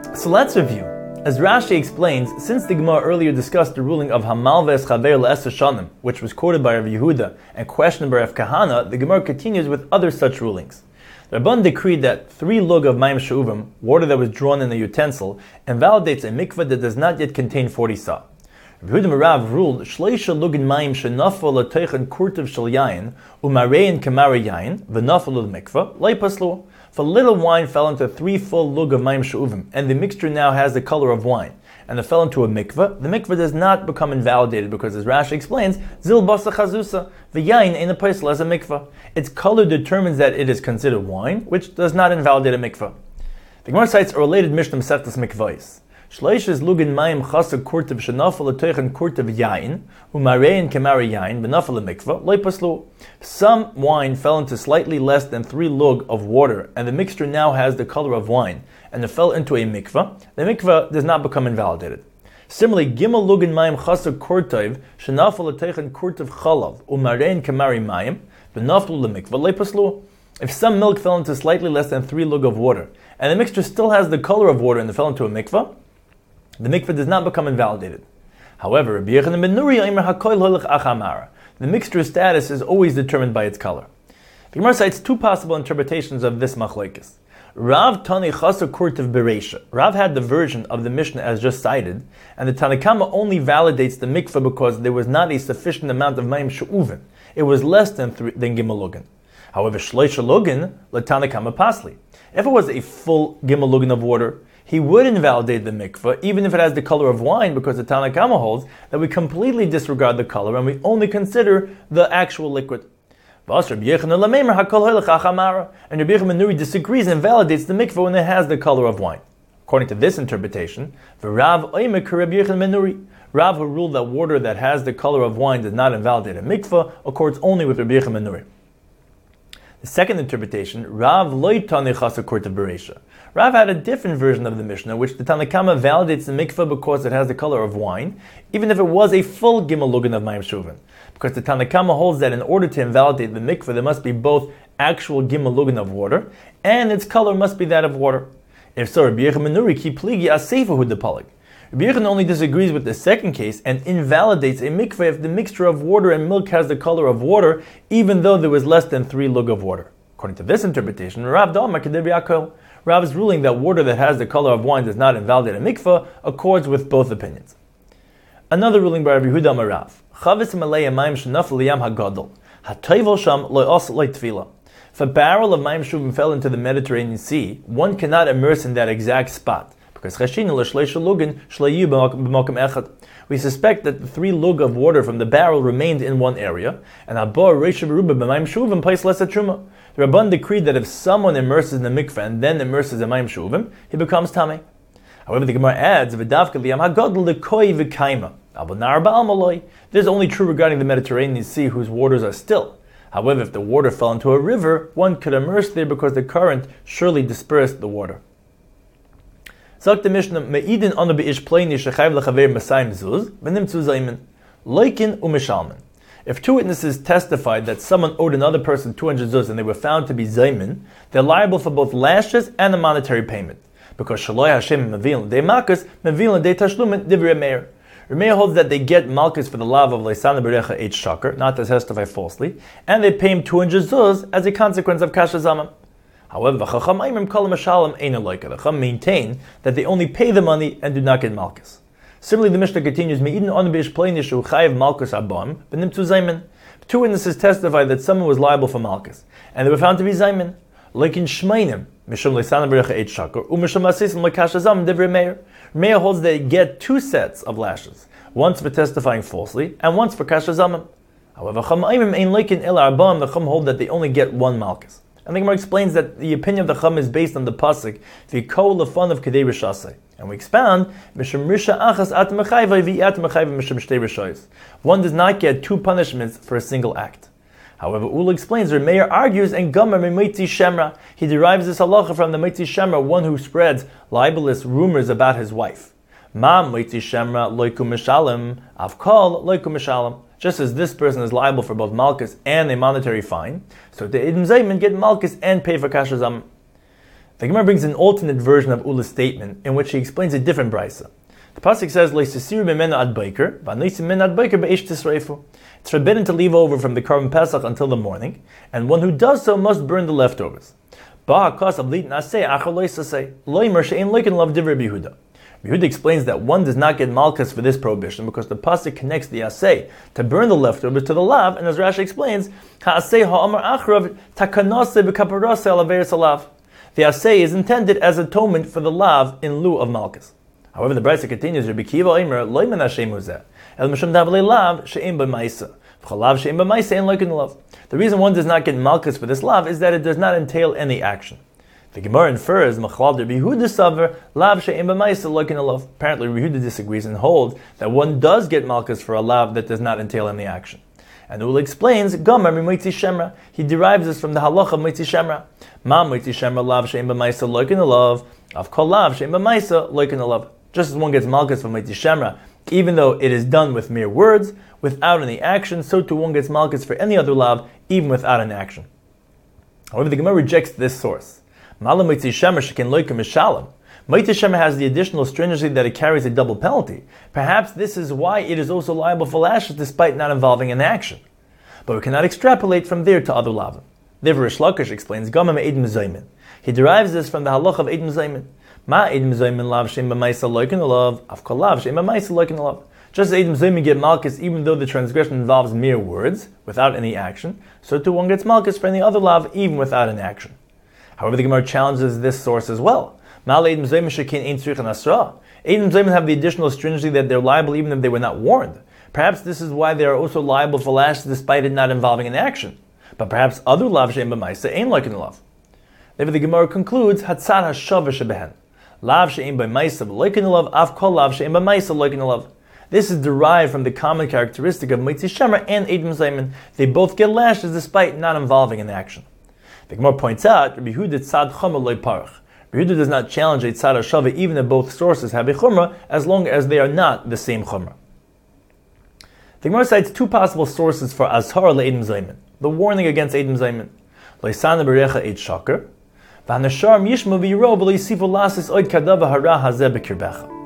So let's review. As Rashi explains, since the Gemara earlier discussed the ruling of Hamal ve'eschaver le'eser shanim, which was quoted by Rav Yehuda and questioned by Rav Kahana, the Gemara continues with other such rulings. The Rabban decreed that 3 lug of mayim she'uvim, water that was drawn in a utensil, invalidates a mikveh that does not yet contain 40 sa. Rav Yehuda Marav ruled shleisha lugin mayim shenafal l'teichen kurtiv shel yayin umarein kamari yayin v'nafal l'mikveh leipaslu. If a little wine fell into 3 full lug of mayim she'uvim, and the mixture now has the color of wine, and it fell into a mikveh, the mikveh does not become invalidated because, as Rashi explains, zil basa chazusa, the yain ain't a paisel as a mikveh. Its color determines that it is considered wine, which does not invalidate a mikveh. The Gemara cites a related Mishnah Masechtas Mikvahis. Shleishes lugin mayim chasag kurtiv shenafal l'teichen kurtiv yain umarein kemari yain v'nafal l'mikveh loipaslu. Some wine fell into slightly less than 3 lug of water, and the mixture now has the color of wine, and it fell into a mikveh. The mikveh does not become invalidated. Similarly, gimel lugin mayim chasag kurtiv shenafal l'teichen kurtiv chalav umarein kemari mayim v'nafal l'mikveh loipaslu. If some milk fell into slightly less than 3 lug of water, and the mixture still has the color of water and it fell into a mikveh, the mikveh does not become invalidated. However, Rabbi Yochanan ben Nuri Omer hakoil holech achamara. The mixture's status is always determined by its color. The Gemara cites 2 possible interpretations of this machlokes. Rav Tani Chasa Kurtiv Bereisha. Rav had the version of the Mishnah as just cited, and the Tanakama only validates the mikveh because there was not a sufficient amount of mayim she'uvin. It was less than gimel lugin. However, shleisha lugin l'Tanakama pasli. If it was a full gimel lugin of water, he would invalidate the mikveh, even if it has the color of wine, because the Tanakama holds that we completely disregard the color and we only consider the actual liquid. And Rabbi Yochanan ben Nuri disagrees and validates the mikveh when it has the color of wine. According to this interpretation, Rav, who ruled that water that has the color of wine does not invalidate a mikveh, accords only with Rabbi Yochanan ben Nuri. The second interpretation, Rav loitani chasa kurta bereisha. Rav had a different version of the Mishnah, which the Tanakama validates the mikveh because it has the color of wine, even if it was a full gimel lugin of mayim she'uvin. Because the Tanakama holds that in order to invalidate the mikveh, there must be both actual gimel lugin of water, and its color must be that of water. If so, Rabbi Yochanan ben Nuri ki pligi aseifahu depalig. Rabbi Yochanan only disagrees with the second case and invalidates a mikveh if the mixture of water and milk has the color of water, even though there was less than 3 lug of water. According to this interpretation, Rav Da'amar Kedei Yaakov, Rav's ruling that water that has the color of wine does not invalidate a mikveh accords with both opinions. Another ruling by Rav Yehuda Amar Rav, Chavis malei mayim shenafal liyam hagadol, hatoivel sham lo os lo tefila. If a barrel of mayim shuvim fell into the Mediterranean Sea, one cannot immerse in that exact spot, because chashina l'shleisha lugin shleyu b'makom echad. We suspect that the 3 lug of water from the barrel remained in one area, and abor reisha beruba b'mayim shuvim place less truma. The Rabban decreed that if someone immerses in the mikveh and then immerses in mayim shuvim, he becomes tamei. However, the Gemara adds, "V'davka liyam hagadol lekoi v'kaima." This is only true regarding the Mediterranean Sea, whose waters are still. However, if the water fell into a river, one could immerse there because the current surely dispersed the water. Sagt the Mishnah, Me'idin anu be'ish pleini shechayv lechaver masayim zuz, v'nimtzu zaymin, loikin u'mishalmin. If 2 witnesses testified that someone owed another person 200 zuz and they were found to be zaymin, they're liable for both lashes and a monetary payment. Because shaloi Hashem mevilin de malchus, mevilin de tashlumin divrei meir. Rameir holds that they get malchus for the lav of leisana berecha h shakar, not to testify falsely, and they pay him 200 zuz as a consequence of kasha zaman. However, the Chacham maintain that they only pay the money and do not get malchus. Similarly, the Mishnah continues, 2 witnesses testified that someone was liable for malchus, and they were found to be zaymin. Meir holds they get 2 sets of lashes, once for testifying falsely, and once for kasha zaman. However, the Chum hold that they only get 1 malchus. And the Gemara explains that the opinion of the Chum is based on the pasuk "V'kol lefan of kedei rishasei," and we expound "Mishum risha achas at mechayvei v'at mechayvei mishum shtei rishos." One does not get 2 punishments for a single act. However, Ula explains, or Meir argues, and Gomer me'mitzi shemra. He derives this halacha from the mitzi shemra, one who spreads libelous rumors about his wife. Ma mitzi shemra loiku mishalim, avkol loiku mishalim. Just as this person is liable for both malchus and a monetary fine, so the Idm Zayman get malchus and pay for kasha zaman. The Gemara brings an alternate version of Ula's statement in which he explains a different brisa. The pasuk says, "Leisasiru b'mena ad baiker, v'anoisim mena ad baiker be'esh tisreifu." It's forbidden to leave over from the Korban Pesach until the morning, and one who does so must burn the leftovers. Yehuda explains that one does not get malchus for this prohibition because the pasuk connects the aseh to burn the leftovers to the lav, and as Rashi explains, ha'aseh ha'amar achrav takanase v'kaparase alaveris alav. The aseh is intended as atonement for the lav in lieu of malchus. However, the brisa continues, Rabbi Kiva Omer loimen Hashem uzeh el mishum davlei lav she'im b'maisa v'chalav she'im b'maisa ein loiken lav. The reason one does not get malchus for this lav is that it does not entail any action. The Gemara infers Machlal Rabbi Yehuda saver lav she'im b'maisa loiken lav. Apparently, Rabbi Yehuda disagrees and holds that one does get malchus for a lav that does not entail any action. And Ula explains, Gomer Moitzi Shemra. He derives this from the halacha of Moitzi Shemra. Ma Moitzi Shemra lav she'im b'maisa loiken lav. Av kol lav she'im b'maisa loiken lav. Just as one gets malchus from Moitzi Shemra, even though it is done with mere words, without any action, so too one gets malchus for any other lav, even without an action. However, the Gemara rejects this source. Mala Moitzi Shemra shekin loiken mishalem. Moitzi Shemra has the additional stringency that it carries a double penalty. Perhaps this is why it is also liable for lashes despite not involving an action. But we cannot extrapolate from there to other lavim. Therefore, Rish Lakish explains, Gamam Eid Mezaymin. He derives this from the halacha of Eid Mezaymin. Ma Eid Mezaymin lav she'im b'maisa loiken lav, av kol lav she'im b'maisa loiken lav. Just as Eid Mezaymin get malchus even though the transgression involves mere words, without any action, so too one gets malchus for any other lav even without an action. However, the Gemara challenges this source as well. Eid Mezaymin have the additional stringency that they're liable even if they were not warned. Perhaps this is why they are also liable for lashes despite it not involving an action. But perhaps other lav she'em b'maisa ain't like in the lav. Therefore, the Gemara concludes, Hatzad ha'shavah shebehen. Lav she'em b'maisa like in the lav, av kol lav she'em b'maisa like in the lav. This is derived from the common characteristic of Moitzi Shemra and Eid Mezaymin. They both get lashes despite not involving an action. The Gemara points out, Rabbi Yehuda tzad chomer loy parach. Rabbi Yehuda does not challenge a tzad ha'shavah even if both sources have a chumrah, as long as they are not the same chumrah. The Gemara cites two possible sources for azhara le'eid mezaymin, the warning against eid mezaymin. Leisana berecha eid shaker, v'hanashar yishma v'yiro v'leisifu lasis oid kadava hara hazeh b'kirbecha.